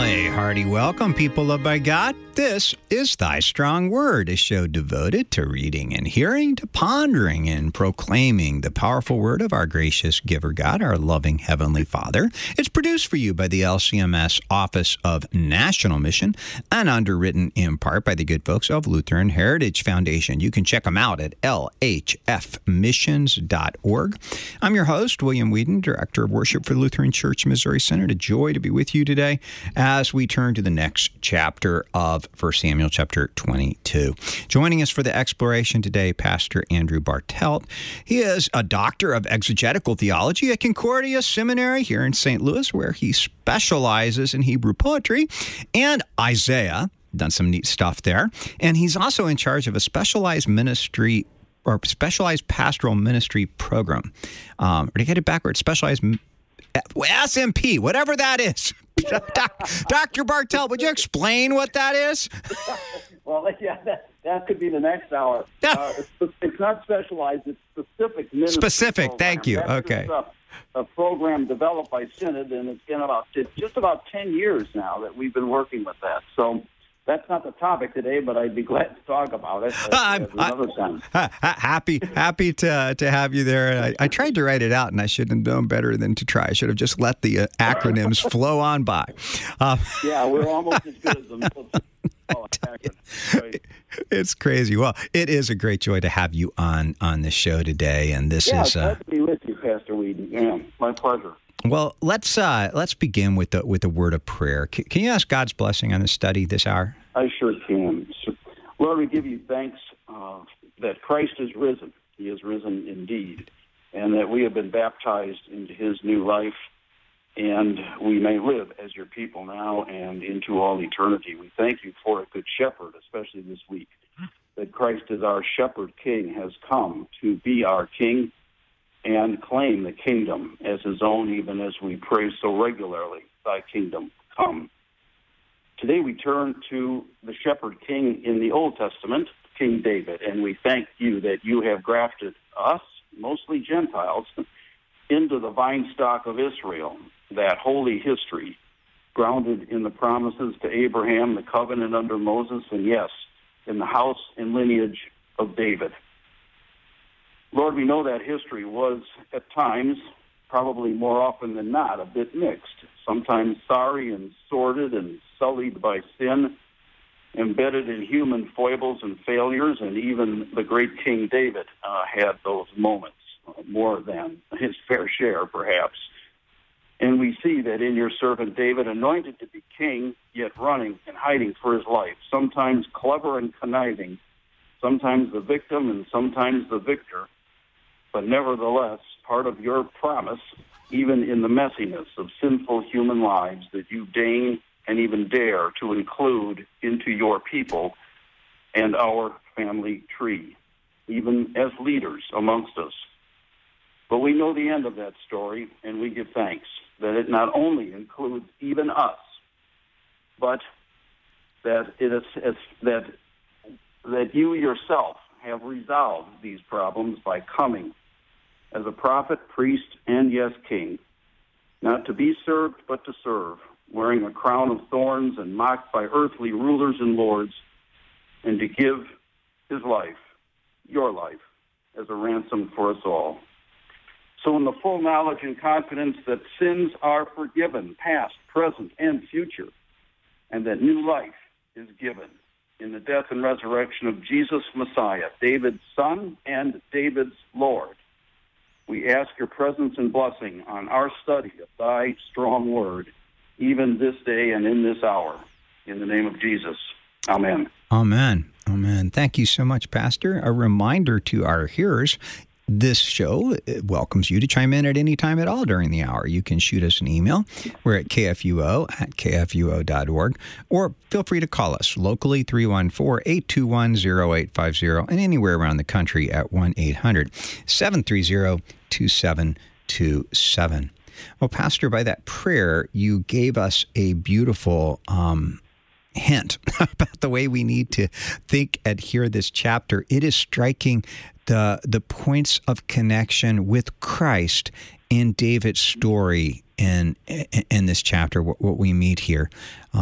A hearty welcome, people loved by God. This is Thy Strong Word, a show devoted to reading and hearing, to pondering and proclaiming the powerful word of our gracious giver God, our loving Heavenly Father. It's produced for you by the LCMS Office of National Mission and underwritten in part by the good folks of Lutheran Heritage Foundation. You can check them out at lhfmissions.org. I'm your host, William Whedon, Director of Worship for Lutheran Church Missouri Synod. A joy to be with you today as we turn to the next chapter of 1 Samuel chapter 22. Joining us for the exploration today, Pastor Andrew Bartelt. He is a doctor of exegetical theology at Concordia Seminary here in St. Louis, where he specializes in Hebrew poetry and Isaiah. Done some neat stuff there. And he's also in charge of a specialized ministry or specialized pastoral ministry program. Or to get it backwards, specialized SMP, whatever that is. Dr. Bartelt, would you explain what that is? Well, yeah, that could be the next hour. It's not specialized, it's specific. Specific, thank you. That's okay. A program developed by Synod, and it's been just about 10 years now that we've been working with that. So that's not the topic today, but I'd be glad to talk about it another time. Happy to have you there. I tried to write it out, and I should have known better than to try. I should have just let the acronyms flow on by. Yeah, we're almost as good as them. It's crazy. Well, it is a great joy to have you on the show today, and this is glad to be with you, Pastor Whedon. Yeah, my pleasure. Well, let's begin with the word of prayer. Can you ask God's blessing on the study this hour? I sure can. Lord, we give you thanks that Christ is risen. He is risen indeed, and that we have been baptized into his new life, and we may live as your people now and into all eternity. We thank you for a good shepherd, especially this week, that Christ is our shepherd king, has come to be our king and claim the kingdom as his own, even as we pray so regularly, thy kingdom come. Today we turn to the shepherd king in the Old Testament, King David, and we thank you that you have grafted us, mostly Gentiles, into the vine stock of Israel, that holy history grounded in the promises to Abraham, the covenant under Moses, and yes, in the house and lineage of David. Lord, we know that history was, at times, probably more often than not, a bit mixed, sometimes sorry and sordid and sullied by sin, embedded in human foibles and failures, and even the great King David had those moments, more than his fair share, perhaps. And we see that in your servant David, anointed to be king, yet running and hiding for his life, sometimes clever and conniving, sometimes the victim and sometimes the victor, but nevertheless, part of your promise, even in the messiness of sinful human lives, that you deign and even dare to include into your people and our family tree, even as leaders amongst us. But we know the end of that story, and we give thanks that it not only includes even us, but that it is that you yourself have resolved these problems by coming as a prophet, priest, and yes, king, not to be served, but to serve, wearing a crown of thorns and mocked by earthly rulers and lords, and to give his life, your life, as a ransom for us all. So in the full knowledge and confidence that sins are forgiven, past, present, and future, and that new life is given in the death and resurrection of Jesus Messiah, David's son and David's Lord, we ask your presence and blessing on our study of thy strong word, even this day and in this hour. In the name of Jesus. Amen. Amen. Amen. Thank you so much, Pastor. A reminder to our hearers, this show welcomes you to chime in at any time at all during the hour. You can shoot us an email. We're at kfuo@kfuo.org, or feel free to call us locally, 314-821-0850, and anywhere around the country at 1-800-730-2727. Well, Pastor, by that prayer, you gave us a beautiful hint about the way we need to think and hear this chapter. It is striking the points of connection with Christ in David's story in this chapter, what we meet here.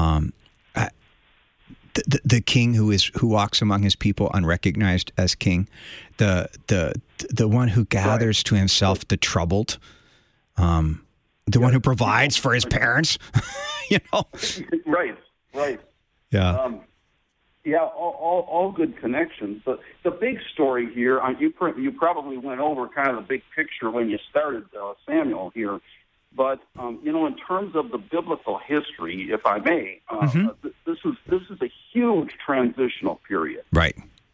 The king who walks among his people unrecognized as king, the one who gathers to himself the troubled, the one who provides for his parents, Right. Yeah. All good connections. But the big story here, you probably went over kind of the big picture when you started Samuel here. But in terms of the biblical history, if I may, this is a huge transitional period. Right.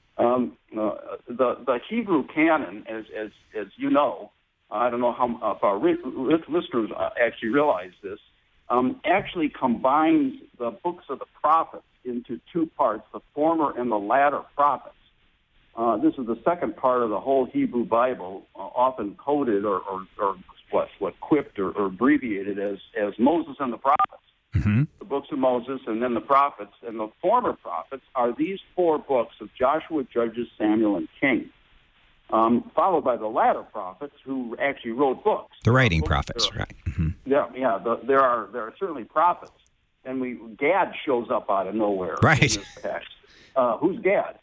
The Hebrew canon, as you know, I don't know how if our listeners actually realize this, actually combines the books of the prophets into two parts: the former and the latter prophets. This is the second part of the whole Hebrew Bible, often coded or what quipped or abbreviated as Moses and the prophets. Mm-hmm. The books of Moses and then the prophets. And the former prophets are these four books of Joshua, Judges, Samuel, and Kings, followed by the latter prophets who actually wrote books. The writing prophets, right. Mm-hmm. Yeah. There are certainly prophets. And Gad shows up out of nowhere right. in this text. Who's Gad?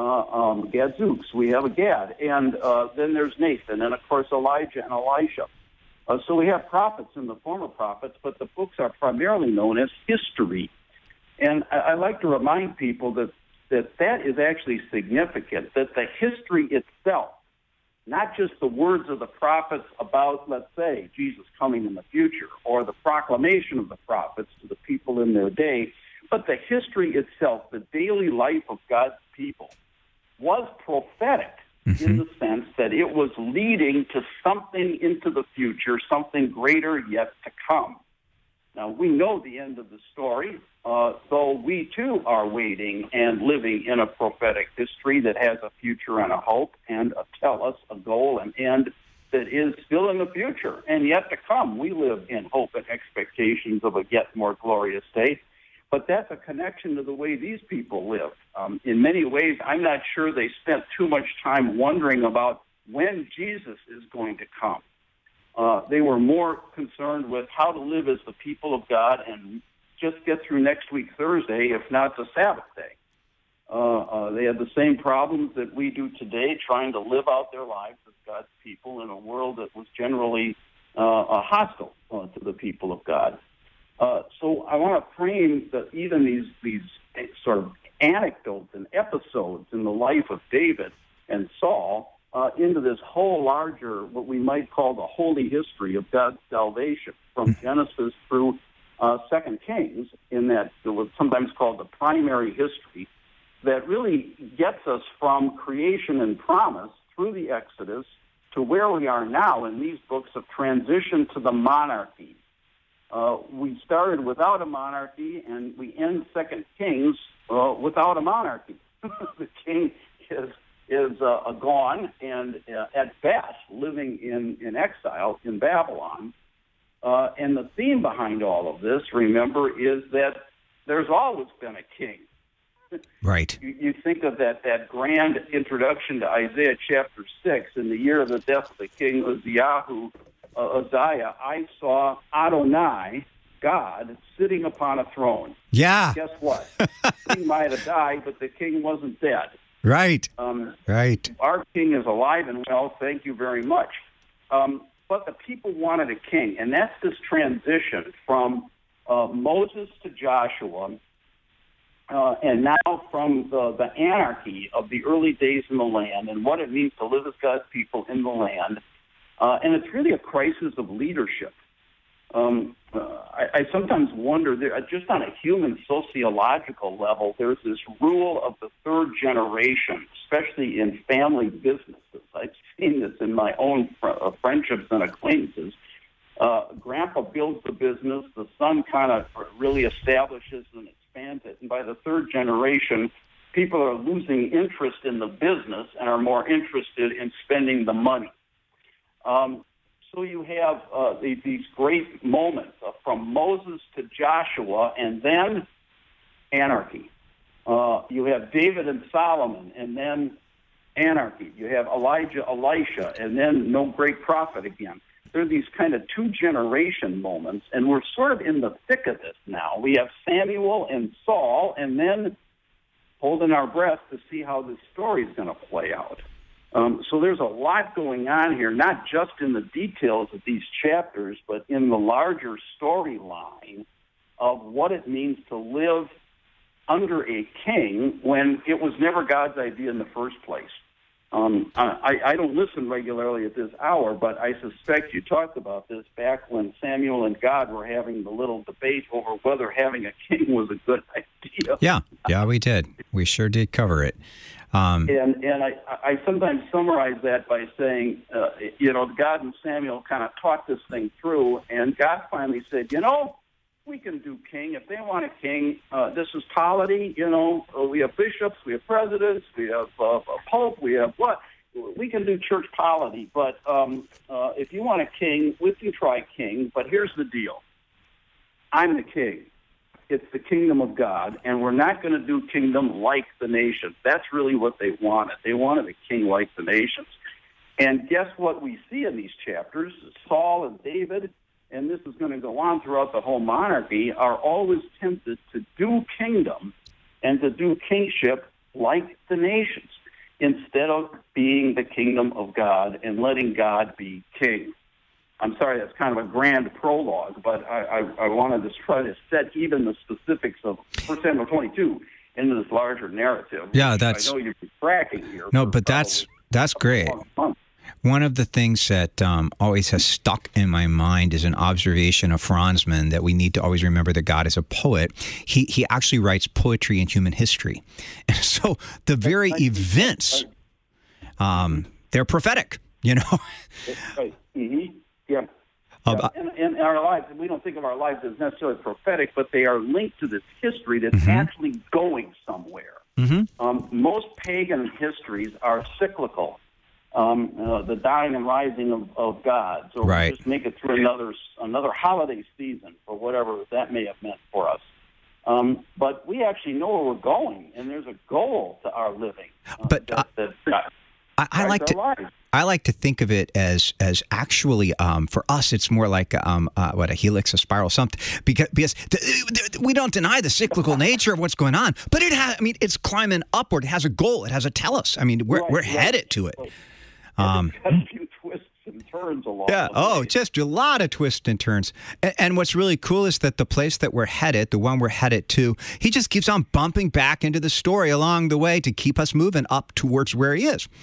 Gadzooks. We have a Gad. And then there's Nathan, and of course Elijah and Elisha. So we have prophets in the former prophets, but the books are primarily known as history. And I like to remind people that is actually significant, that the history itself, not just the words of the prophets about, let's say, Jesus coming in the future, or the proclamation of the prophets to the people in their day, but the history itself, the daily life of God's people, was prophetic. Mm-hmm. In the sense that it was leading to something into the future, something greater yet to come. Now, we know the end of the story, though we too are waiting and living in a prophetic history that has a future and a hope and a tell-us, a goal, an end that is still in the future and yet to come. We live in hope and expectations of a yet more glorious day. But that's a connection to the way these people live. In many ways, I'm not sure they spent too much time wondering about when Jesus is going to come. They were more concerned with how to live as the people of God and just get through next week Thursday, if not the Sabbath day. They had the same problems that we do today, trying to live out their lives as God's people in a world that was generally hostile to the people of God. So I want to frame even these sort of anecdotes and episodes in the life of David and Saul into this whole larger, what we might call the holy history of God's salvation from Genesis through 2 Kings, in that it was sometimes called the primary history that really gets us from creation and promise through the Exodus to where we are now in these books of transition to the monarchy. We started without a monarchy, and we end 2 Kings without a monarchy. The king is gone, and at best living in exile in Babylon. And the theme behind all of this, remember, is that there's always been a king. Right. You think of that grand introduction to Isaiah chapter 6, in the year of the death of the king Uzziah, I saw Adonai, God, sitting upon a throne. Yeah. Guess what? The king might have died, but the king wasn't dead. Right. Right. Our king is alive and well. Thank you very much. But the people wanted a king, and that's this transition from Moses to Joshua, and now from the anarchy of the early days in the land and what it means to live as God's people in the land. And it's really a crisis of leadership. I sometimes wonder, just on a human sociological level, there's this rule of the third generation, especially in family businesses. I've seen this in my own friendships and acquaintances. Grandpa builds the business, the son kind of really establishes and expands it, and by the third generation, people are losing interest in the business and are more interested in spending the money. So you have these great moments from Moses to Joshua, and then anarchy. You have David and Solomon, and then anarchy. You have Elijah, Elisha, and then no great prophet again. there are these kind of two-generation moments, and we're sort of in the thick of this now. We have Samuel and Saul, and then holding our breath to see how this story is going to play out. So there's a lot going on here, not just in the details of these chapters, but in the larger storyline of what it means to live under a king when it was never God's idea in the first place. I don't listen regularly at this hour, but I suspect you talked about this back when Samuel and God were having the little debate over whether having a king was a good idea. Yeah, we did. We sure did cover it. And I sometimes summarize that by saying, God and Samuel kind of talked this thing through, and God finally said, we can do king. If they want a king, this is polity. We have bishops, we have presidents, we have a pope, we have what? We can do church polity. But if you want a king, we can try king. But here's the deal. I'm the king. It's the kingdom of God, and we're not going to do kingdom like the nations. That's really what they wanted. They wanted a king like the nations. And guess what we see in these chapters? Saul and David, and this is going to go on throughout the whole monarchy, are always tempted to do kingdom and to do kingship like the nations instead of being the kingdom of God and letting God be king. I'm sorry, that's kind of a grand prologue, but I wanted to try to set even the specifics of 1 Samuel 22 into this larger narrative. Yeah, I know you're tracking here. No, but that's great. One of the things that always has stuck in my mind is an observation of Franzmann that we need to always remember that God is a poet. He actually writes poetry in human history. And so the very events, they're prophetic, Right. Mm-hmm. Yeah. In our lives, we don't think of our lives as necessarily prophetic, but they are linked to this history that's actually going somewhere. Mm-hmm. Most pagan histories are cyclical. The dying and rising of gods, or right. Just make it through another holiday season, or whatever that may have meant for us. But we actually know where we're going, and there's a goal to our living. But I like to think of it as actually for us it's more like a helix, a spiral, something because we don't deny the cyclical nature of what's going on, but it's climbing upward. It has a goal. It has a tellus. We're headed to it. A few twists and turns along. Yeah. Just a lot of twists and turns. And what's really cool is that the place that we're headed, the one we're headed to, he just keeps on bumping back into the story along the way to keep us moving up towards where he is.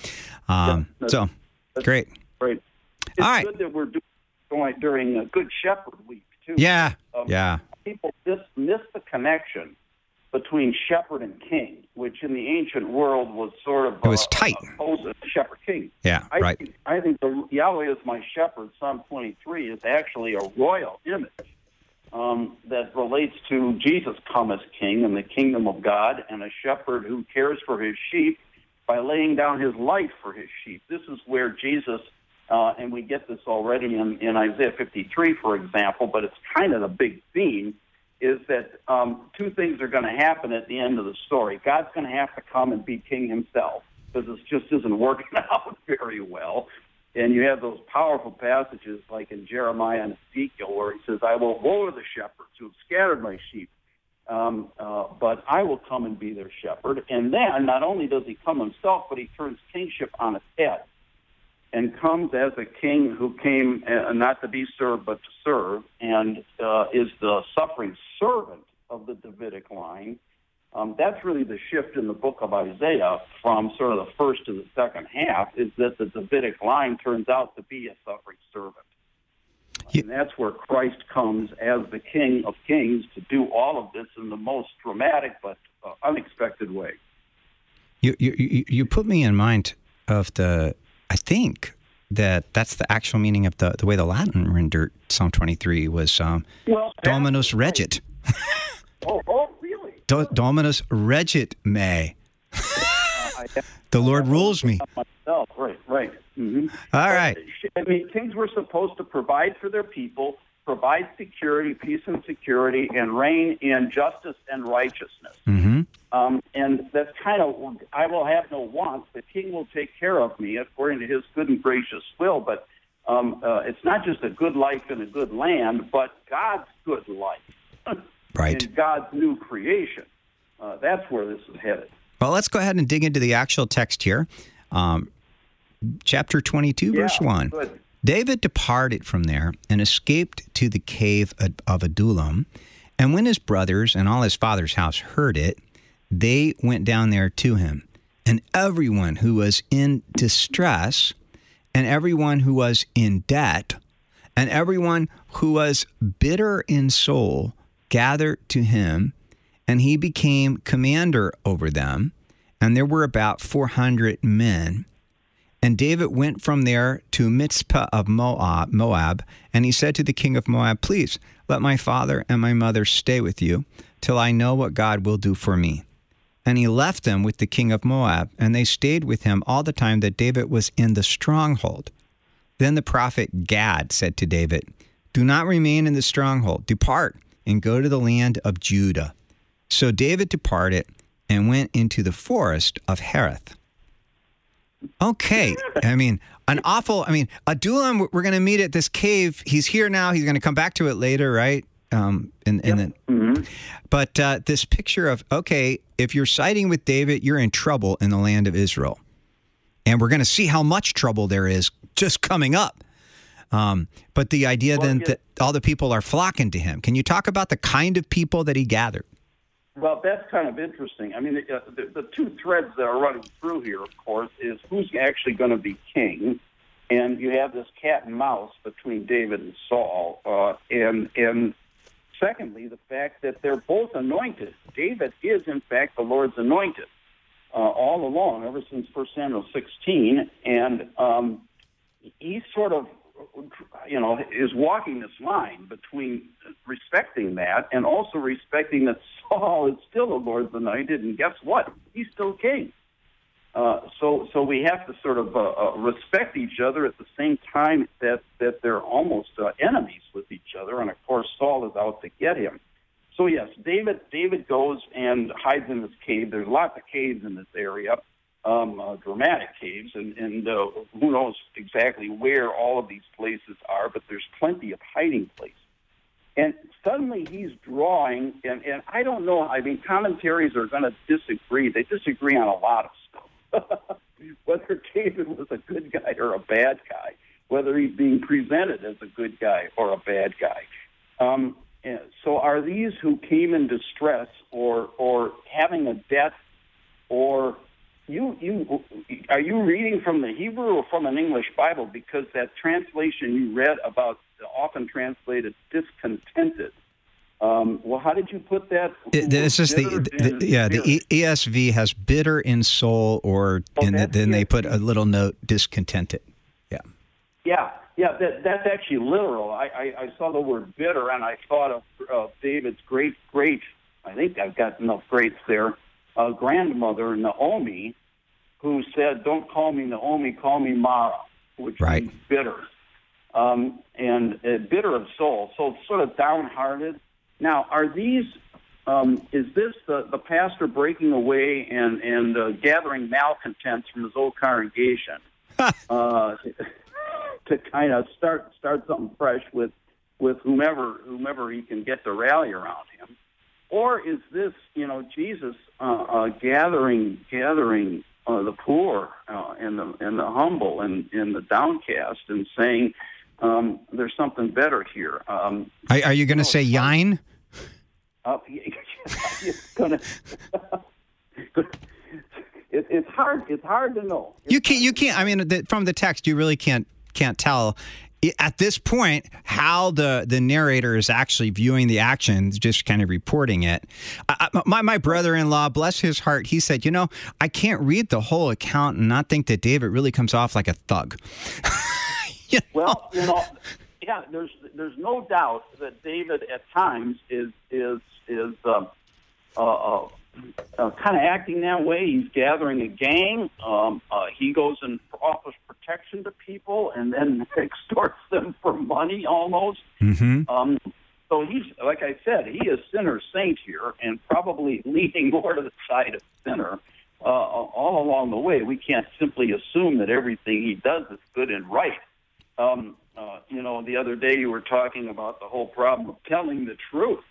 Great. Great. It's all right. Good that we're doing during a Good Shepherd week too. Yeah. People miss the connection between shepherd and king, which in the ancient world was sort of it was tight. Opposed to shepherd king. Yeah, right. I think the Yahweh is my shepherd, Psalm 23, is actually a royal image that relates to Jesus come as king in the kingdom of God, and a shepherd who cares for his sheep by laying down his life for his sheep. This is where Jesus, and we get this already in Isaiah 53, for example, but it's kind of the big theme, is that two things are going to happen at the end of the story. God's going to have to come and be king himself because it just isn't working out very well. And you have those powerful passages like in Jeremiah and Ezekiel where he says, I will woe to the shepherds who have scattered my sheep, but I will come and be their shepherd. And then not only does he come himself, but he turns kingship on its head and comes as a king who came not to be served but to serve, and is the suffering servant of the Davidic line. That's really the shift in the book of Isaiah from sort of the first to the second half, is that the Davidic line turns out to be a suffering servant. And that's where Christ comes as the King of Kings to do all of this in the most dramatic but unexpected way. You put me in mind of I think that's the actual meaning of the way the Latin rendered Psalm 23 was Dominus Regit. Oh, really? Dominus Regit me. The Lord rules me. Myself. Right. Mm-hmm. All right. Kings were supposed to provide for their people, provide security, peace and security, and reign in justice and righteousness. Mm-hmm. And that's kind of, I will have no wants. The king will take care of me according to his good and gracious will. But It's not just a good life in a good land, but God's good life. Right. And God's new creation. That's where this is headed. Well, let's go ahead and dig into the actual text here. Chapter 22, verse 1. Good. David departed from there and escaped to the cave of Adullam. And when his brothers and all his father's house heard it, they went down there to him. And everyone who was in distress, and everyone who was in debt, and everyone who was bitter in soul gathered to him, and he became commander over them. And there were about 400 men. And David went from there to Mizpah of Moab, and he said to the king of Moab, "Please let my father and my mother stay with you till I know what God will do for me." And he left them with the king of Moab, and they stayed with him all the time that David was in the stronghold. Then the prophet Gad said to David, "Do not remain in the stronghold. Depart and go to the land of Judah." So David departed and went into the forest of Hereth. Okay. Adullam, we're going to meet at this cave. He's here now. He's going to come back to it later, right? But this picture of, okay, if you're siding with David, you're in trouble in the land of Israel. And we're going to see how much trouble there is just coming up. But the idea that all the people are flocking to him. Can you talk about the kind of people that he gathered? Well, that's kind of interesting. I mean, the two threads that are running through here, of course, is who's actually going to be king. And you have this cat and mouse between David and Saul. And secondly, the fact that they're both anointed. David is, in fact, the Lord's anointed all along, ever since 1 Samuel 16. And he sort of, is walking this line between respecting that and also respecting that Saul is still the Lord's anointed, and guess what? He's still king. So we have to sort of respect each other at the same time that they're almost enemies with each other, and of course Saul is out to get him. So yes, David goes and hides in this cave. There's lots of caves in this area. Dramatic caves, and who knows exactly where all of these places are, but there's plenty of hiding places. And suddenly he's drawing, and I don't know, commentaries are going to disagree. They disagree on a lot of stuff. Whether David was a good guy or a bad guy, whether he's being presented as a good guy or a bad guy. So are these who came in distress or having a debt, or are you reading from the Hebrew or from an English Bible? Because that translation you read about, often translated discontented. Well, how did you put that? It's just the ESV has bitter in soul, then they put a little note, discontented. Yeah. That's actually literal. I saw the word bitter, and I thought of David's great. I think I've got enough greats there. Grandmother Naomi, who said, "Don't call me Naomi, call me Mara," which means bitter, and bitter of soul, so sort of downhearted. Now, are these? Is this the pastor breaking away and gathering malcontents from his old congregation to kind of start something fresh with whomever he can get to rally around him? Or is this, Jesus gathering the poor and the humble and the downcast and saying there's something better here? Are you going to say Yain? It's gonna. It's hard. It's hard to know. You can't. I mean, from the text, you really can't tell at this point how the narrator is actually viewing the action, just kind of reporting it. My brother-in-law, bless his heart, he said, I can't read the whole account and not think that David really comes off like a thug. Well, yeah, there's no doubt that David at times is kind of acting that way. He's gathering a gang. He goes and offers protection to people and then extorts them for money almost. Mm-hmm. So he's, like I said, he is sinner saint here and probably leaning more to the side of sinner all along the way. We can't simply assume that everything he does is good and right. The other day you were talking about the whole problem of telling the truth.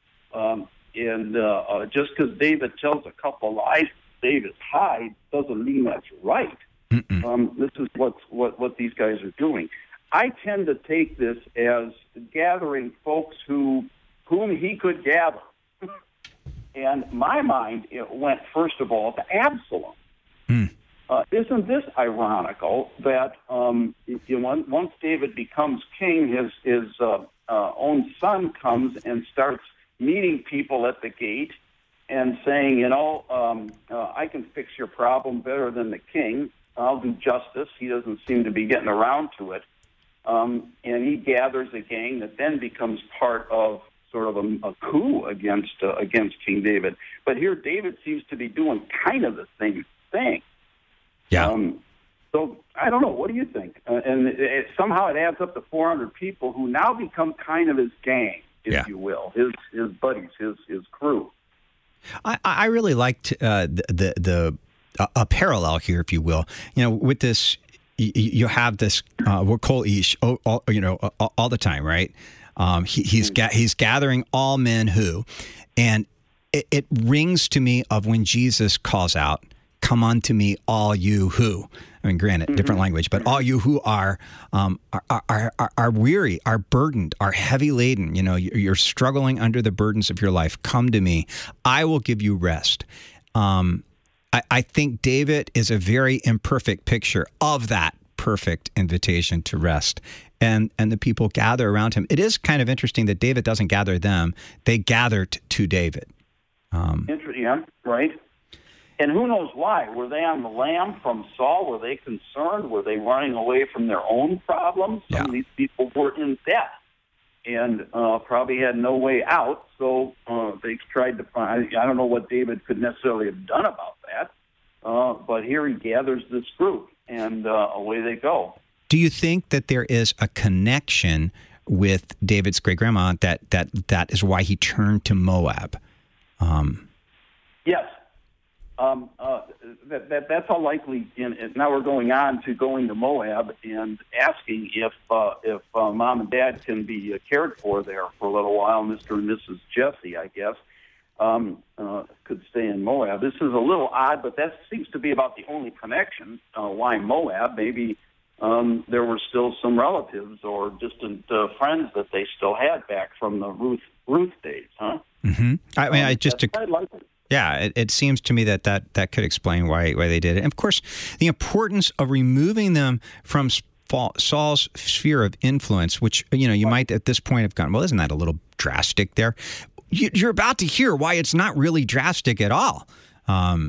Just because David tells a couple lies, David hides, doesn't mean that's right. This is what these guys are doing. I tend to take this as gathering folks whom he could gather. And my mind, it went, first of all, to Absalom. Isn't this ironical that once David becomes king, his own son comes and starts meeting people at the gate and saying, I can fix your problem better than the king. I'll do justice. He doesn't seem to be getting around to it. And he gathers a gang that then becomes part of sort of a coup against King David. But here David seems to be doing kind of the same thing. Yeah. So I don't know. What do you think? And somehow it adds up to 400 people who now become kind of his gang, if you will, his buddies, his crew. I really liked a parallel here, if you will. With this, you have this we'll call Ish, all the time, right? He's gathering all men who, and it rings to me of when Jesus calls out, "Come unto me, all you who." I mean, granted, different language, but all you who are weary, are burdened, are heavy laden. You're struggling under the burdens of your life. Come to me, I will give you rest. I think David is a very imperfect picture of that perfect invitation to rest. And the people gather around him. It is kind of interesting that David doesn't gather them. They gathered to David. Interesting, right? And who knows why? Were they on the lam from Saul? Were they concerned? Were they running away from their own problems? Some of these people were in debt and probably had no way out. So they tried to find, I don't know what David could necessarily have done about that. But here he gathers this group, and away they go. Do you think that there is a connection with David's great-grandma that is why he turned to Moab? Yes. That's all likely. Now we're going on to going to Moab and asking if Mom and Dad can be cared for there for a little while. Mr. and Mrs. Jesse, I guess, could stay in Moab. This is a little odd, but that seems to be about the only connection. Why Moab? Maybe there were still some relatives or distant friends that they still had back from the Ruth days, huh? Mm-hmm. I mean, it seems to me that could explain why they did it. And of course, the importance of removing them from Saul's sphere of influence, which you might at this point have gone, well, isn't that a little drastic there? You're about to hear why it's not really drastic at all. And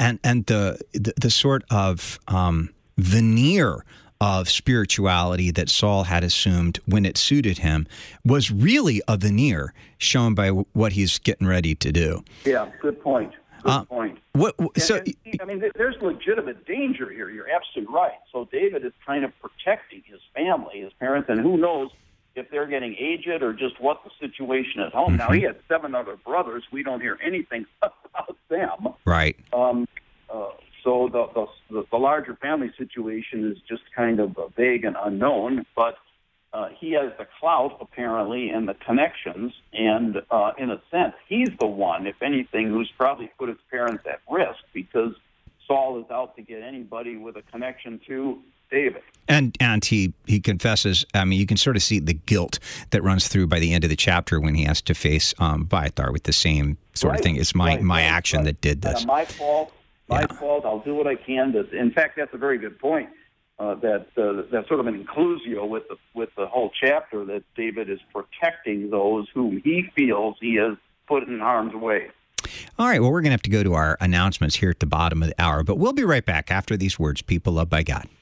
the sort of veneer of spirituality that Saul had assumed when it suited him was really a veneer shown by what he's getting ready to do. Yeah, good point. Good point. There's legitimate danger here. You're absolutely right. So David is kind of protecting his family, his parents, and who knows if they're getting aged or just what the situation at home. Mm-hmm. Now, he had 7 other brothers. We don't hear anything about them. Right. So the larger family situation is just kind of vague and unknown, but he has the clout, apparently, and the connections, and in a sense, he's the one, if anything, who's probably put his parents at risk because Saul is out to get anybody with a connection to David. And he confesses. I mean, you can sort of see the guilt that runs through by the end of the chapter when he has to face Abiathar with the same sort of thing. It's my action that did this. My fault. My fault. I'll do what I can. In fact, that's a very good point. That's sort of an inclusio with the whole chapter, that David is protecting those whom he feels he has put in harm's way. All right. Well, we're going to have to go to our announcements here at the bottom of the hour, but we'll be right back after these words. People loved by God.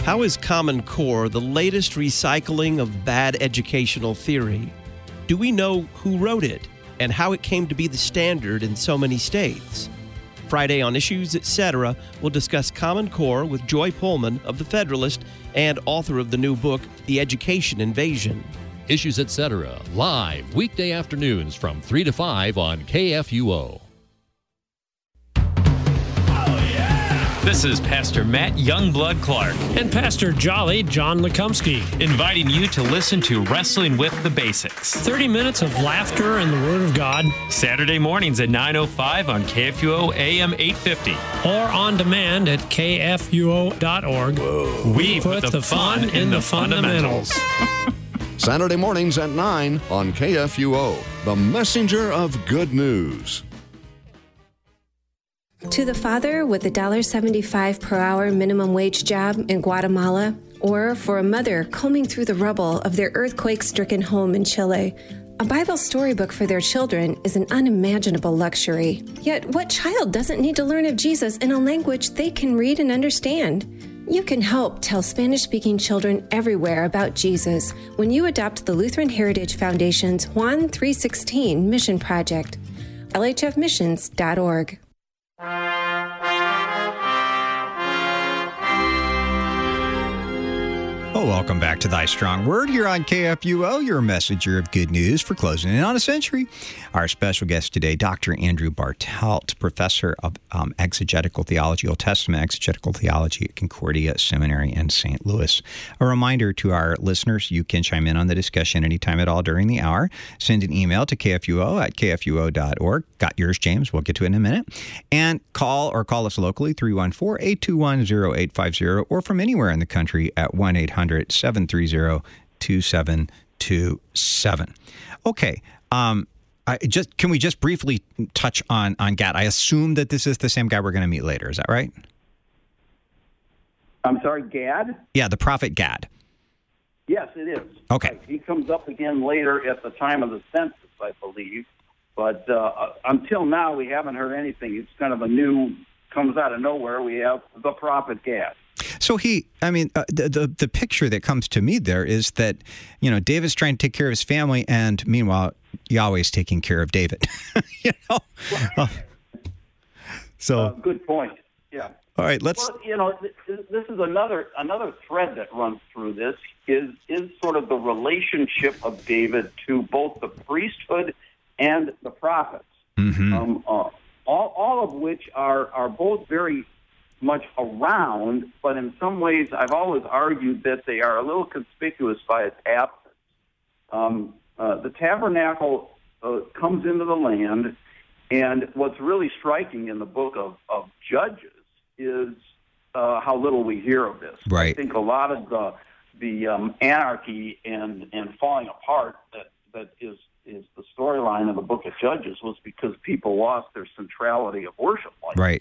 How is Common Core the latest recycling of bad educational theory? Do we know who wrote it and how it came to be the standard in so many states? Friday on Issues, Etc., we'll discuss Common Core with Joy Pullman of The Federalist and author of the new book, The Education Invasion. Issues, Etc., live weekday afternoons from 3 to 5 on KFUO. This is Pastor Matt Youngblood Clark and Pastor Jolly John Lekumsky, inviting you to listen to Wrestling with the Basics. 30 minutes of laughter and the Word of God. Saturday mornings at 9:05 on KFUO AM 850. Or on demand at KFUO.org. Whoa. We put the fun in the fundamentals. Saturday mornings at 9 on KFUO, the messenger of good news. To the father with a $1.75 per hour minimum wage job in Guatemala, or for a mother combing through the rubble of their earthquake-stricken home in Chile, a Bible storybook for their children is an unimaginable luxury. Yet, what child doesn't need to learn of Jesus in a language they can read and understand? You can help tell Spanish-speaking children everywhere about Jesus when you adopt the Lutheran Heritage Foundation's Juan 3:16 mission project. LHFmissions.org. Oh, welcome back to Thy Strong Word here on KFUO, your messenger of good news for closing in on a century. Our special guest today, Dr. Andrew Bartelt, professor of exegetical theology, Old Testament exegetical theology at Concordia Seminary in St. Louis. A reminder to our listeners, you can chime in on the discussion anytime at all during the hour. Send an email to kfuo@kfuo.org. Got yours, James. We'll get to it in a minute. And call us locally, 314-821-0850, or from anywhere in the country at 1-800-730-2727. Okay. Can we just briefly touch on Gad? I assume that this is the same guy we're going to meet later. Is that right? I'm sorry, Gad? Yeah, the prophet Gad. Yes, it is. Okay. He comes up again later at the time of the census, I believe. But until now, we haven't heard anything. It's kind of comes out of nowhere. We have the prophet Gad. So the picture that comes to me there is that, David's trying to take care of his family, and meanwhile, Yahweh's taking care of David. Good point. Yeah. All right. This is another thread that runs through this is sort of the relationship of David to both the priesthood and the prophets. Mm-hmm. All of which are both very much around, but in some ways I've always argued that they are a little conspicuous by its absence. The tabernacle comes into the land, and what's really striking in the book of Judges is how little we hear of this. Right. I think a lot of the anarchy and falling apart that is the storyline of the book of Judges was because people lost their centrality of worship life. Right.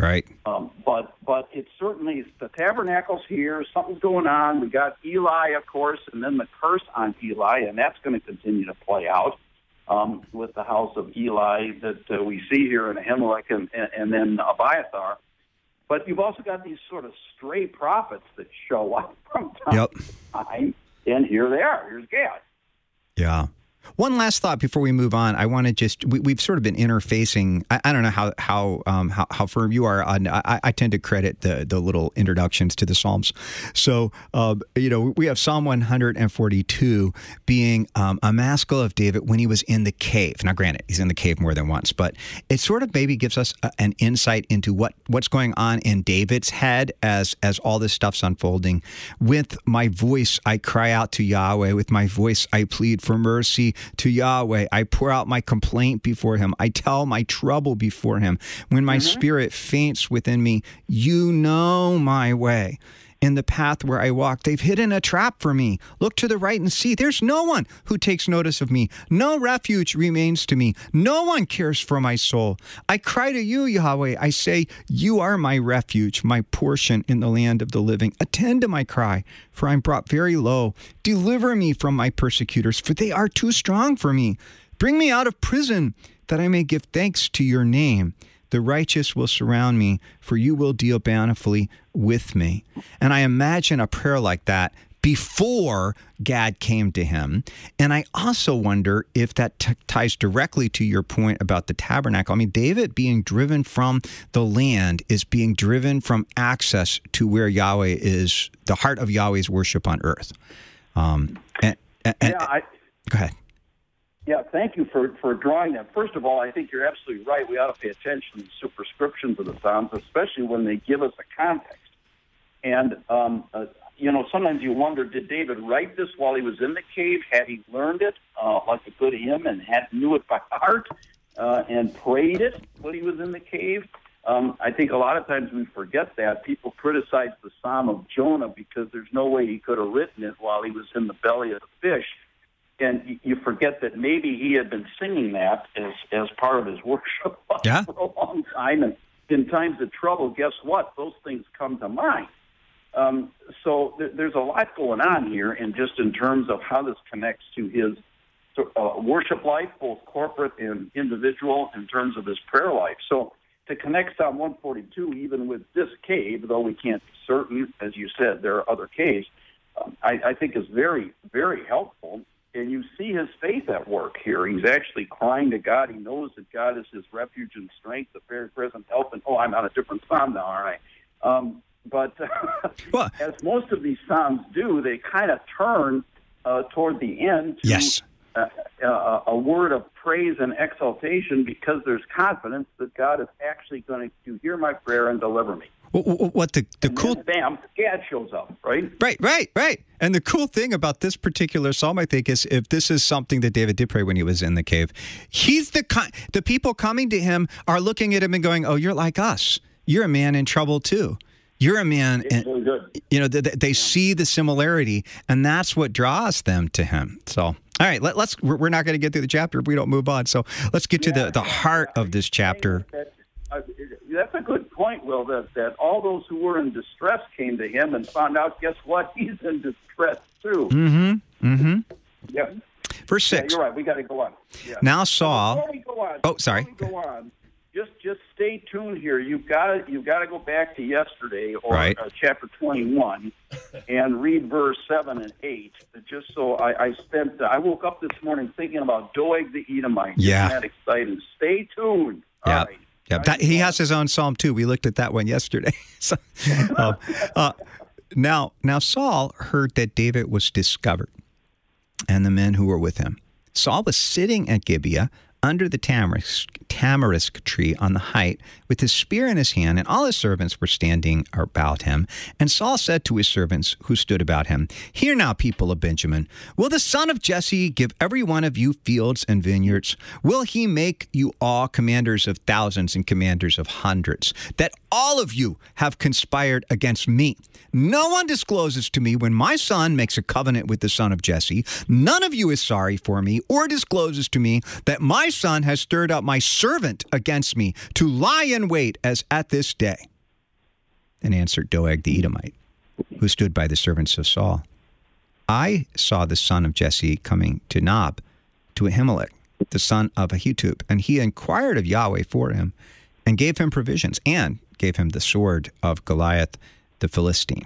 But it's certainly, the tabernacle's here, something's going on. We got Eli, of course, and then the curse on Eli, and that's going to continue to play out with the house of Eli that we see here in Ahimelech and then Abiathar. But you've also got these sort of stray prophets that show up from time to time, and here they are. Here's Gad. Yeah. One last thought before we move on. I want to we've sort of been interfacing. I don't know how firm you are on. I tend to credit the little introductions to the Psalms. So we have Psalm 142 being a maskil of David when he was in the cave. Now, granted, he's in the cave more than once, but it sort of maybe gives us an insight into what's going on in David's head as all this stuff's unfolding. With my voice, I cry out to Yahweh. With my voice, I plead for mercy to Yahweh. I pour out my complaint before him. I tell my trouble before him. When my spirit faints within me, you know my way. In the path where I walk, they've hidden a trap for me. Look to the right and see. There's no one who takes notice of me. No refuge remains to me. No one cares for my soul. I cry to you, Yahweh. I say, you are my refuge, my portion in the land of the living. Attend to my cry, for I'm brought very low. Deliver me from my persecutors, for they are too strong for me. Bring me out of prison, that I may give thanks to your name. the righteous will surround me, for you will deal bountifully with me. And I imagine a prayer like that before Gad came to him. And I also wonder if that ties directly to your point about the tabernacle. I mean, David being driven from the land is being driven from access to where Yahweh is, the heart of Yahweh's worship on earth. Go ahead. Yeah, thank you for drawing that. First of all, I think you're absolutely right. We ought to pay attention to the superscriptions of the Psalms, especially when they give us a context. And, sometimes you wonder, did David write this while he was in the cave? Had he learned it like a good hymn and knew it by heart and prayed it when he was in the cave? I think a lot of times we forget that. People criticize the Psalm of Jonah because there's no way he could have written it while he was in the belly of the fish. And you forget that maybe he had been singing that as part of his worship for a long time. And in times of trouble, guess what? Those things come to mind. So there's a lot going on here, and just in terms of how this connects to his worship life, both corporate and individual, in terms of his prayer life. So to connect Psalm 142, even with this cave, though we can't be certain, as you said, there are other caves, I think is very, very helpful. And you see his faith at work here. He's actually crying to God. He knows that God is his refuge and strength, the very present help. And, I'm on a different psalm now, aren't I? But as most of these psalms do, they kind of turn toward the end to a word of praise and exaltation, because there's confidence that God is actually going to hear my prayer and deliver me. What the cool... Then, bam, Gad shows up, right? Right. And the cool thing about this particular psalm, I think, is if this is something that David did pray when he was in the cave, he's the people coming to him are looking at him and going, oh, you're like us. You're a man in trouble too. You're a man, and, they see the similarity, and that's what draws them to him. So, all right, we're not going to get through the chapter if we don't move on. So let's get to the heart of this chapter. That's a good point, Will, that all those who were in distress came to him and found out, guess what? He's in distress too. Mm-hmm. Yeah. Verse 6. Yeah, you're right. We got to go on. Yeah. Now Saul... Before we go on, go on, just stay tuned here. You've got to go back to yesterday or chapter 21 and read verse 7 and 8. Just so I woke up this morning thinking about Doeg the Edomite. Yeah. Isn't that exciting? Stay tuned. Yeah. All right. Yeah, he has his own psalm too. We looked at that one yesterday. So, now Saul heard that David was discovered, and the men who were with him. Saul was sitting at Gibeah under the tamarisk tree on the height, with his spear in his hand, and all his servants were standing about him. And Saul said to his servants who stood about him, "Hear now, people of Benjamin, will the son of Jesse give every one of you fields and vineyards? Will he make you all commanders of thousands and commanders of hundreds, that all of you have conspired against me? No one discloses to me when my son makes a covenant with the son of Jesse. None of you is sorry for me, or discloses to me that my son has stirred up my servant against me to lie in wait as at this day." And answered Doeg the Edomite, who stood by the servants of Saul, "I saw the son of Jesse coming to Nob, to Ahimelech, the son of Ahitub, and he inquired of Yahweh for him, and gave him provisions, and gave him the sword of Goliath the Philistine."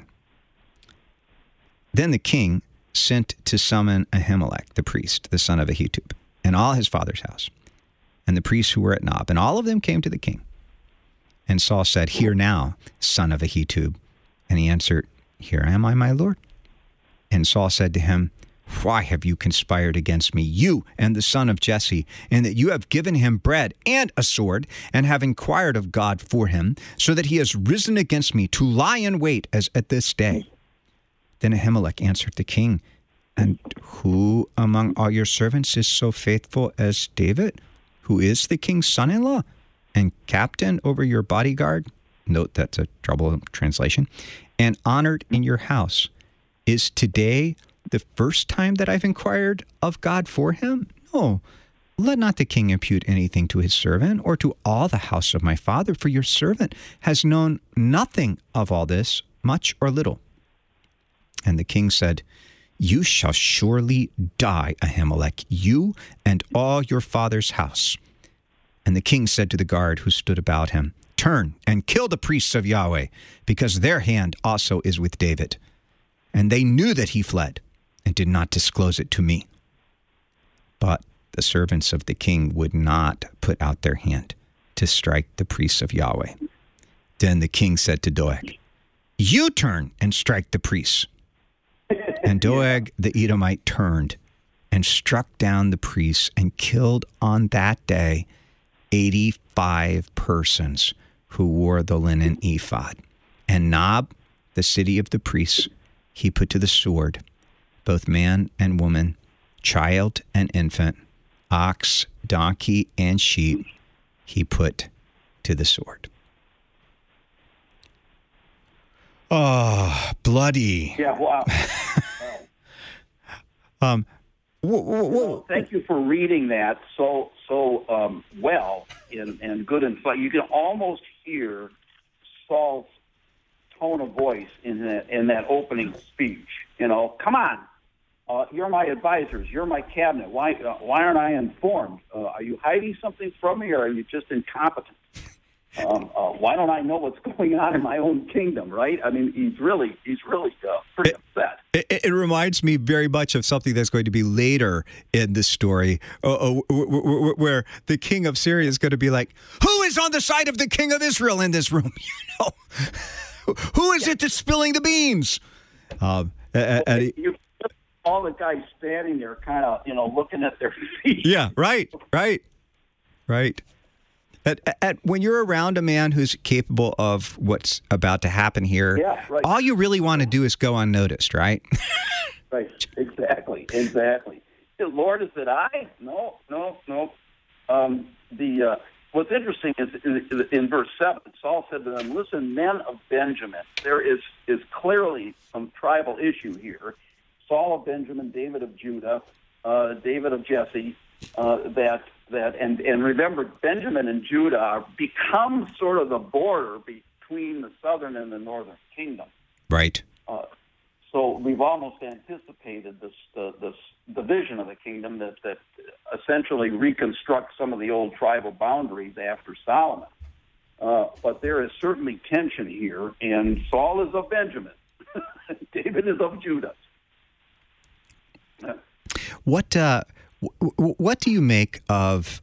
Then the king sent to summon Ahimelech, the priest, the son of Ahitub, and all his father's house, and the priests who were at Nob, and all of them came to the king. And Saul said, "Hear now, son of Ahitub." And he answered, "Here am I, my lord." And Saul said to him, "Why have you conspired against me, you and the son of Jesse, in that you have given him bread and a sword, and have inquired of God for him, so that he has risen against me to lie in wait as at this day?" Then Ahimelech answered the king, "And who among all your servants is so faithful as David, who is the king's son-in-law and captain over your bodyguard?" Note that's a trouble translation. "And honored in your house. Is today the first time that I've inquired of God for him? No, let not the king impute anything to his servant or to all the house of my father, for your servant has known nothing of all this, much or little." And the king said, "You shall surely die, Ahimelech, you and all your father's house." And the king said to the guard who stood about him, "Turn and kill the priests of Yahweh, because their hand also is with David." And they knew that he fled and did not disclose it to me. But the servants of the king would not put out their hand to strike the priests of Yahweh. Then the king said to Doeg, "You turn and strike the priests." And Doeg the Edomite turned and struck down the priests and killed on that day 85 persons who wore the linen ephod. And Nob, the city of the priests, he put to the sword, both man and woman, child and infant, ox, donkey, and sheep, he put to the sword. Oh, bloody. Yeah, wow. Well, thank you for reading that so well and good and fun. You can almost hear Saul's tone of voice in that opening speech. You know, come on, you're my advisors, you're my cabinet. Why aren't I informed? Are you hiding something from me, or are you just incompetent? Why don't I know what's going on in my own kingdom, right? I mean, he's really pretty upset. It reminds me very much of something that's going to be later in the story, where the king of Syria is going to be like, "Who is on the side of the king of Israel in this room?" You know, who is it that's spilling the beans? All the guys standing there, kind of, looking at their feet. Yeah, right. When you're around a man who's capable of what's about to happen here, yeah, right. All you really want to do is go unnoticed, right? Right, exactly. The Lord, is it I? No. What's interesting is in verse 7, Saul said to them, "Listen, men of Benjamin, there is clearly some tribal issue here. Saul of Benjamin, David of Judah, David of Jesse, and remember, Benjamin and Judah become sort of the border between the southern and the northern kingdom. Right. So we've almost anticipated this division of the kingdom that essentially reconstructs some of the old tribal boundaries after Solomon. But there is certainly tension here, and Saul is of Benjamin. David is of Judah. What do you make of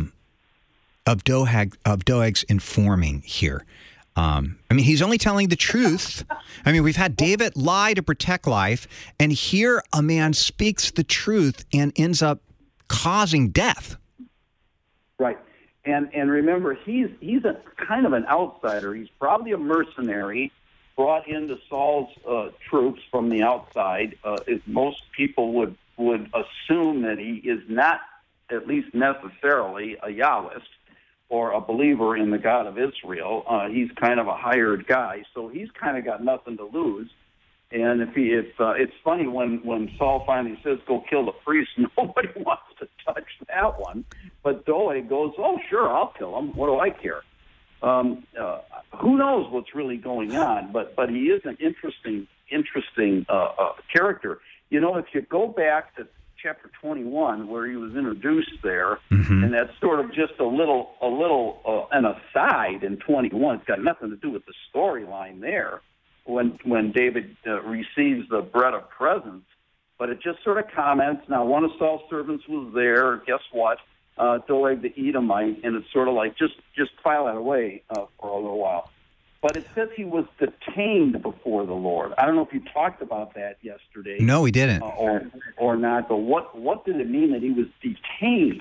Doeg's informing here? I mean, he's only telling the truth. I mean, we've had David lie to protect life, and here a man speaks the truth and ends up causing death. Right. And remember, he's a kind of an outsider. He's probably a mercenary brought into Saul's troops from the outside. Most people would assume that he is not, at least necessarily, a Yahwist or a believer in the God of Israel. He's kind of a hired guy, so he's kind of got nothing to lose. And it's funny when Saul finally says, "Go kill the priest," nobody wants to touch that one. But Doeg goes, "Oh, sure, I'll kill him. What do I care?" Who knows what's really going on? But he is an interesting character. You know, if you go back to chapter 21, where he was introduced there, and that's sort of just a little an aside in 21. It's got nothing to do with the storyline there. When David receives the bread of presence, but it just sort of comments. Now, one of Saul's servants was there. Guess what? Doeg the Edomite, and it's sort of like just file that away for a little while. But it says he was detained before the Lord. I don't know if you talked about that yesterday. No, we didn't. Or not. But what did it mean that he was detained?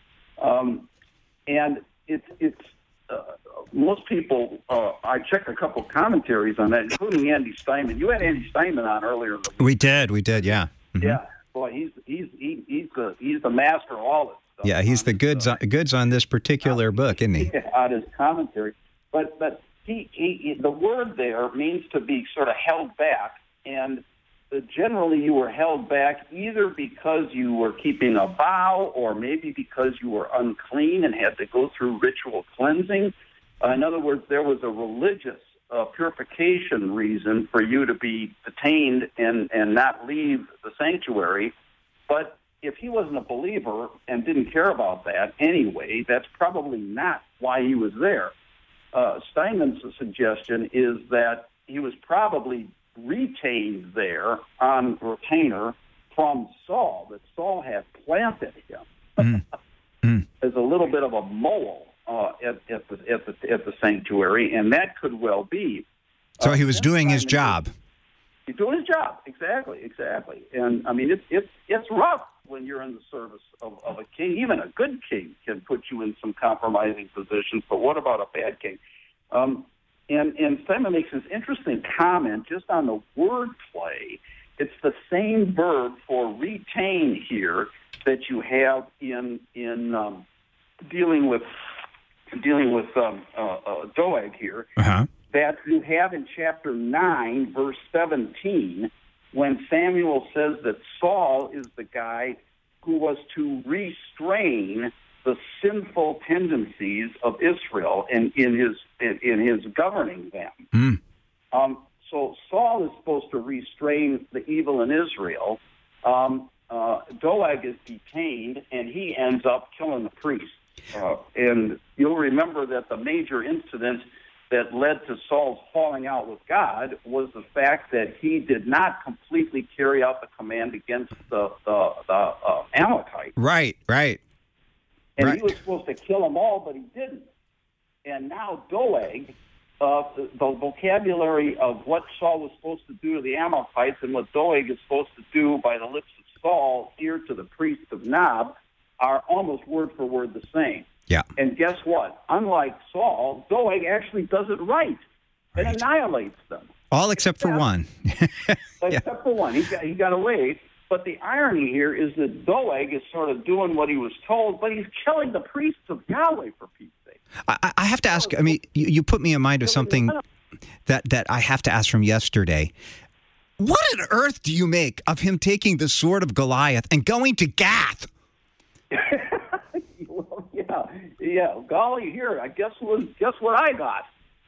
And it's most people. I checked a couple of commentaries on that, including Andy Steinman. You had Andy Steinman on earlier in the week. We did, yeah. Yeah, boy, he's the master of all this stuff. Yeah, he's the goods on this particular book, isn't he? On his commentary, but he the word there means to be sort of held back, and generally you were held back either because you were keeping a vow or maybe because you were unclean and had to go through ritual cleansing. In other words, there was a religious purification reason for you to be detained and not leave the sanctuary. But if he wasn't a believer and didn't care about that anyway, that's probably not why he was there. Steinman's suggestion is that he was probably retained there on retainer from Saul, that Saul had planted him as a little bit of a mole at the sanctuary, and that could well be. So he was doing his job. He's doing his job, exactly. And I mean, it's rough when you're in the service of a king. Even a good king can put you in some compromising positions. But what about a bad king? And Simon makes this interesting comment just on the word play. It's the same verb for retain here that you have in dealing with Doeg here. That you have in chapter 9, verse 17, when Samuel says that Saul is the guy who was to restrain the sinful tendencies of Israel in his governing them. So Saul is supposed to restrain the evil in Israel. Doeg is detained, and he ends up killing the priest. And you'll remember that the major incident that led to Saul's falling out with God was the fact that he did not completely carry out the command against the Amalekites. Right. And he was supposed to kill them all, but he didn't. And now Doeg, the vocabulary of what Saul was supposed to do to the Amalekites and what Doeg is supposed to do by the lips of Saul here to the priest of Nob are almost word for word the same. Yeah. And guess what? Unlike Saul, Doeg actually does it right and annihilates them. All except for one. Except for one. He got away. But the irony here is that Doeg is sort of doing what he was told, but he's killing the priests of Yahweh, for Pete's sake. I have to ask, I mean, you put me in mind of something that I have to ask from yesterday. What on earth do you make of him taking the sword of Goliath and going to Gath? Well, yeah. Golly, here, guess what I got.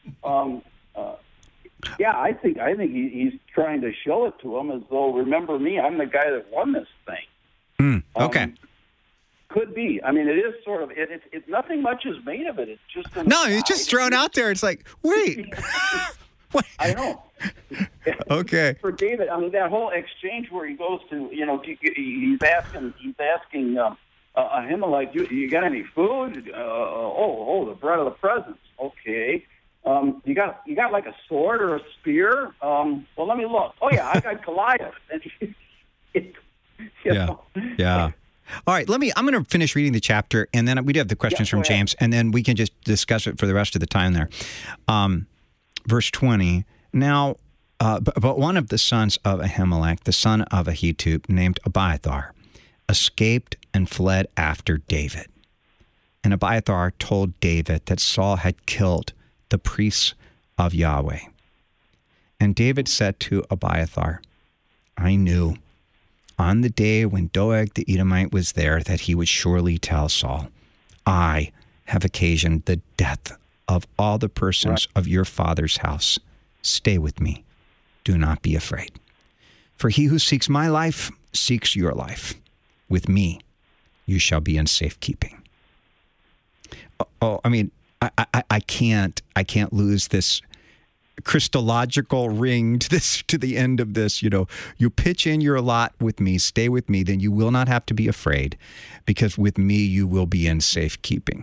I think he's trying to show it to him as though, remember me, I'm the guy that won this thing. Okay. Could be. I mean, it is sort of. It's nothing much is made of it. It's just it's just thrown out there. It's like, wait. I know. Okay. For David, I mean, that whole exchange where he goes to, he's asking Ahimelech, you got any food? The bread of the presence. Okay. You got like a sword or a spear? Well, let me look. Oh yeah, I got Goliath. Yeah. All right, I'm going to finish reading the chapter, and then we do have the questions from James, and then we can just discuss it for the rest of the time there. Verse 20. Now, but one of the sons of Ahimelech, the son of Ahitub, named Abiathar, escaped and fled after David. And Abiathar told David that Saul had killed the priests of Yahweh. And David said to Abiathar, I knew on the day when Doeg the Edomite was there that he would surely tell Saul, I have occasioned the death of all the persons of your father's house. Stay with me. Do not be afraid. For he who seeks my life seeks your life. With me, you shall be in safekeeping. I mean, I can't lose this Christological ring to the end of this. You pitch in your lot with me, stay with me, then you will not have to be afraid, because with me you will be in safekeeping.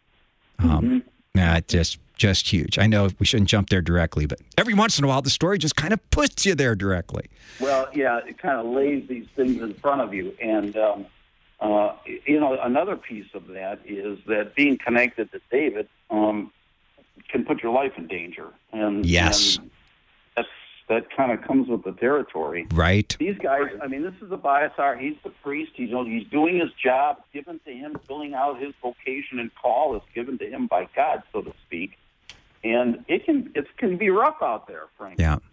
Just huge. I know we shouldn't jump there directly, but every once in a while the story just kind of puts you there directly. Well, yeah, it kind of lays these things in front of you, and another piece of that is that being connected to David can put your life in danger. And yes, and that kind of comes with the territory. Right. These guys, I mean, this is Abiathar. He's the priest. He's doing his job, given to him, filling out his vocation and call is given to him by God, so to speak. And it can be rough out there, frankly. Yeah.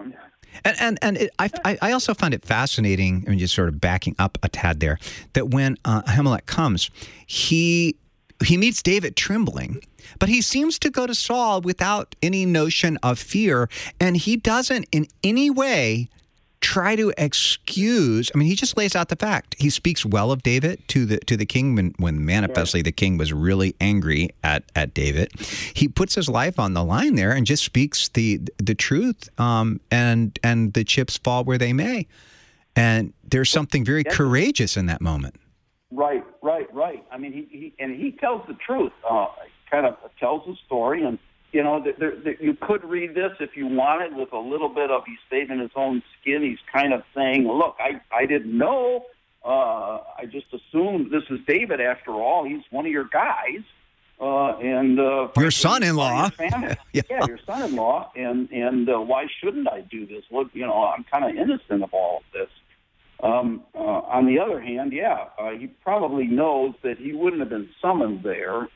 I also find it fascinating, I mean, just sort of backing up a tad there, that when Ahimelech comes, he meets David trembling, but he seems to go to Saul without any notion of fear, and he doesn't in any way try to excuse. I mean, he just lays out the fact. He speaks well of David to the king when manifestly the king was really angry at David. He puts his life on the line there and just speaks the truth. And the chips fall where they may. And there's something very courageous in that moment. Right. I mean, he tells the truth. Kind of tells the story, and you could read this if you wanted with a little bit of he's saving his own skin. He's kind of saying, "Look, I didn't know. I just assumed this is David after all. He's one of your guys, and your son-in-law. Yeah, your son-in-law. And why shouldn't I do this? Look, I'm kind of innocent of all of this." On the other hand, he probably knows that he wouldn't have been summoned there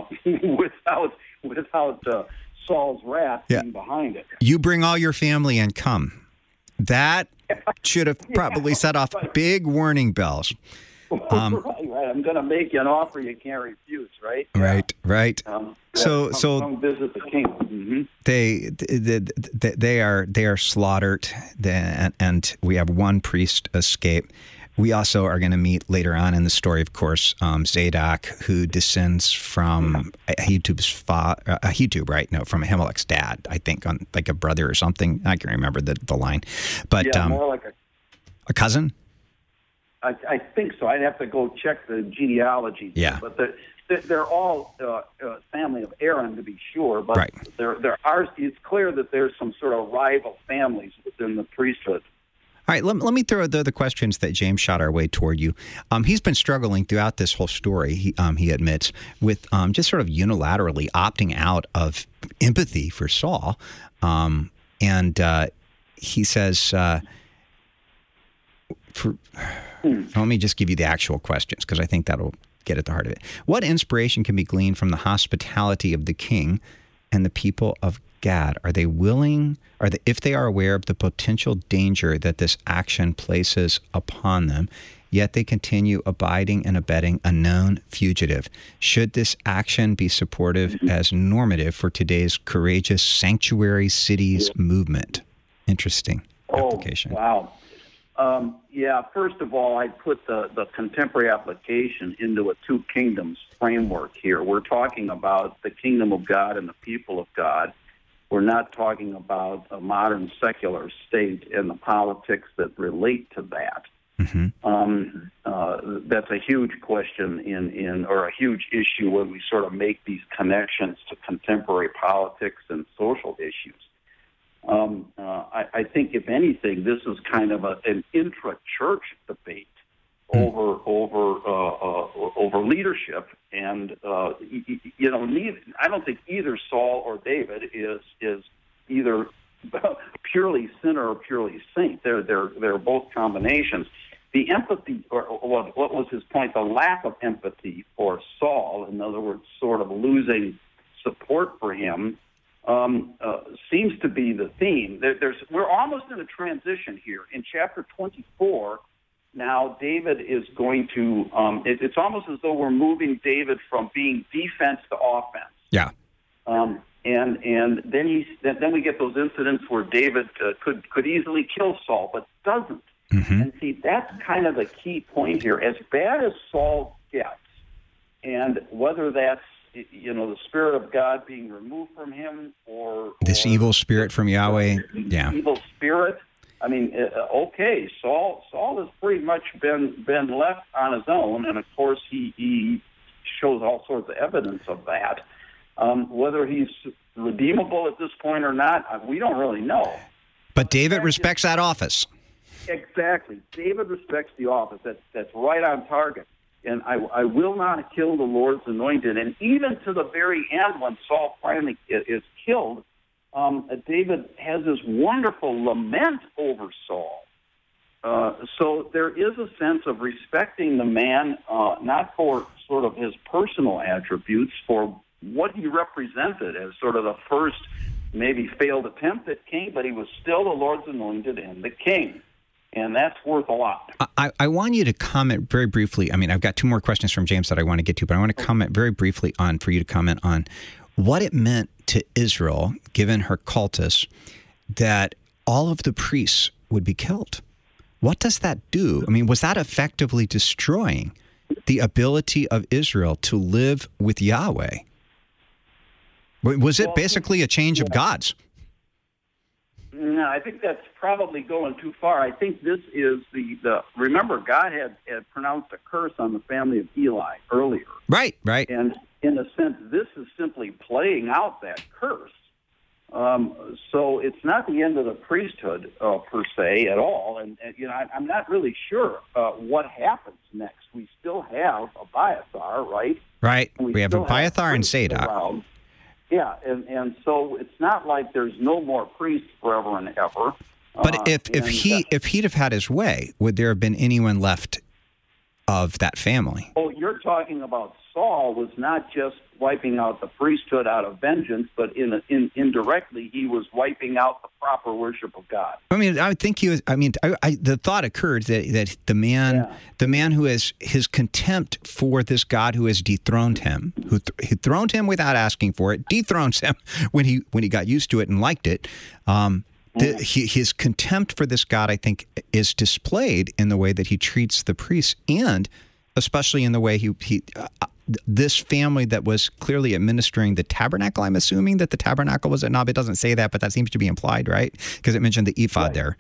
without Saul's wrath being behind it. You bring all your family and come. That should have probably set off big warning bells. Right. I'm going to make you an offer you can't refuse, right? Right. So come visit the king. Mm-hmm. They are slaughtered, and we have one priest escape. We also are going to meet later on in the story, of course, Zadok, who descends from Ahitub, right? No, from Ahimelech's dad, I think, on like a brother or something. I can remember the line, but more like a cousin. I think so. I'd have to go check the genealogy. Yeah. But they're all family of Aaron, to be sure. But right. It's clear that there's some sort of rival families within the priesthood. All right, let me throw the questions that James shot our way toward you. He's been struggling throughout this whole story, he admits, with just sort of unilaterally opting out of empathy for Saul. And he says... Let me just give you the actual questions because I think that'll get at the heart of it. What inspiration can be gleaned from the hospitality of the king and the people of Gad? Are they willing, if they are aware of the potential danger that this action places upon them, yet they continue abiding and abetting a known fugitive? Should this action be supportive as normative for today's courageous sanctuary cities movement? Interesting application. Wow. First of all, I'd put the contemporary application into a two kingdoms framework here. We're talking about the kingdom of God and the people of God. We're not talking about a modern secular state and the politics that relate to that. Mm-hmm. That's a huge question or a huge issue when we sort of make these connections to contemporary politics and social issues. I think, if anything, this is kind of an intra-church debate over leadership, and I don't think either Saul or David is either purely sinner or purely saint. They're both combinations. The empathy, or what was his point? The lack of empathy for Saul, in other words, sort of losing support for him. Seems to be the theme. We're almost in a transition here. In chapter 24, now David is going to, it's almost as though we're moving David from being defense to offense. Yeah. And then we get those incidents where David could easily kill Saul, but doesn't. Mm-hmm. And see, that's kind of the key point here. As bad as Saul gets, and whether that's the Spirit of God being removed from him, or this evil spirit from Yahweh, evil spirit. I mean, okay, Saul has pretty much been left on his own, and of course he shows all sorts of evidence of that. Whether he's redeemable at this point or not, we don't really know. But David respects that office. Exactly, David respects the office. That's right on target. And I will not kill the Lord's anointed. And even to the very end, when Saul finally is killed, David has this wonderful lament over Saul. So there is a sense of respecting the man, not for sort of his personal attributes, for what he represented as sort of the first maybe failed attempt at king, but he was still the Lord's anointed and the king. And that's worth a lot. I want you to comment very briefly. I mean, I've got two more questions from James that I want to get to, but I want to comment very briefly for you to comment on what it meant to Israel, given her cultus, that all of the priests would be killed. What does that do? I mean, was that effectively destroying the ability of Israel to live with Yahweh? Was it basically a change of gods? No, I think that's probably going too far. I think this is the remember, God had pronounced a curse on the family of Eli earlier. Right. And in a sense, this is simply playing out that curse. So it's not the end of the priesthood per se at all. And I'm not really sure what happens next. We still have Abiathar, right? Right. We have Abiathar and Zadok. Around. Yeah, and so it's not like there's no more priests forever and ever. But if he'd have had his way, would there have been anyone left of that family? Oh, you're talking about Saul was not just wiping out the priesthood out of vengeance, but indirectly he was wiping out the proper worship of God. I mean, I think he was. I mean, the thought occurred that the man who has his contempt for this God who has dethroned him, who throned him without asking for it, dethrones him when he got used to it and liked it. His contempt for this God, I think, is displayed in the way that he treats the priests, and especially in the way he this family that was clearly administering the tabernacle. I'm assuming that the tabernacle was at Nob. It doesn't say that, but that seems to be implied, right? Because it mentioned the ephod there.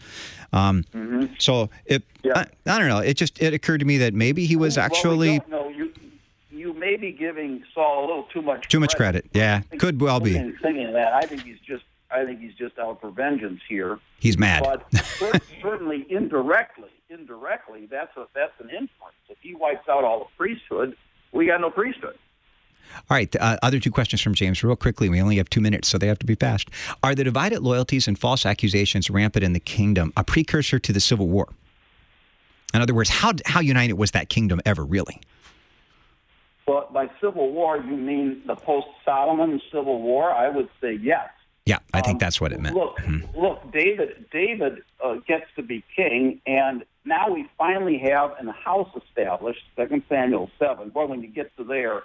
So I don't know. It occurred to me that maybe he was actually. No, you may be giving Saul a little too much credit. Yeah, could well be. Thinking that, I think he's just out for vengeance here. He's mad. But certainly indirectly, that's an inference. If he wipes out all the priesthood, we got no priesthood. All right, other two questions from James, real quickly. We only have 2 minutes, so they have to be fast. Are the divided loyalties and false accusations rampant in the kingdom a precursor to the Civil War? In other words, how united was that kingdom ever, really? Well, by Civil War, you mean the post-Solomon Civil War? I would say yes. Yeah, I think that's what it meant. Look, David gets to be king, and now we finally have a house established, 2 Samuel 7. Boy, when you get to there,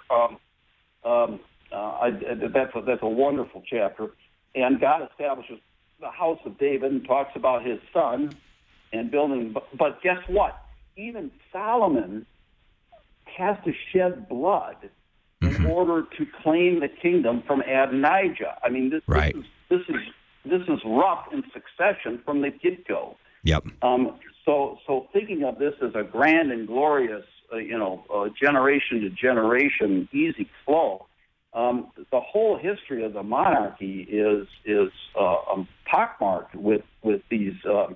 that's a wonderful chapter. And God establishes the house of David and talks about his son and building. But guess what? Even Solomon has to shed blood in order to claim the kingdom from Adonijah. I mean, this is rough in succession from the get-go. Yep. So thinking of this as a grand and glorious, generation to generation easy flow, the whole history of the monarchy is pockmarked with these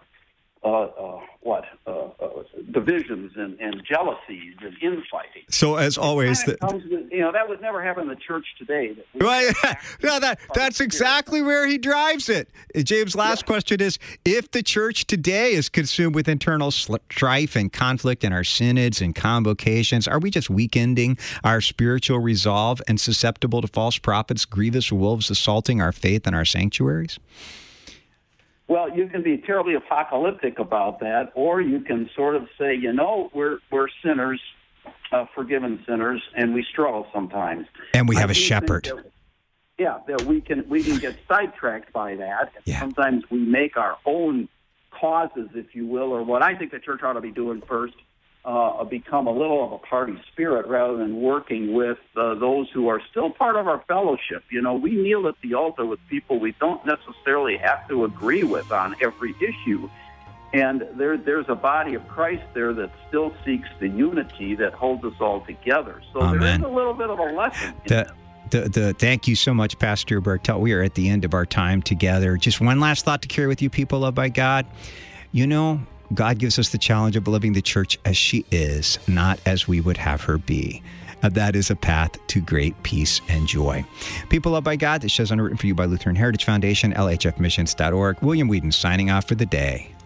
divisions and jealousies and infighting. So as always, that would never happen in the church today. That's exactly where he drives it. James' last question is: if the church today is consumed with internal strife and conflict in our synods and convocations, are we just weakening our spiritual resolve and susceptible to false prophets, grievous wolves assaulting our faith and our sanctuaries? Well, you can be terribly apocalyptic about that, or you can sort of say, we're sinners, forgiven sinners, and we struggle sometimes. And we have a shepherd. That we can get sidetracked by that. And sometimes we make our own causes, if you will, or what I think the church ought to be doing first, become a little of a party spirit rather than working with those who are still part of our fellowship. We kneel at the altar with people we don't necessarily have to agree with on every issue. And there's a body of Christ there that still seeks the unity that holds us all together. So There is a little bit of a lesson in this. Thank you so much, Pastor Bartelt. We are at the end of our time together. Just one last thought to carry with you, people loved by God. God gives us the challenge of living the church as she is, not as we would have her be. That is a path to great peace and joy. People loved by God, this show's underwritten for you by Lutheran Heritage Foundation, LHFmissions.org. William Whedon signing off for the day.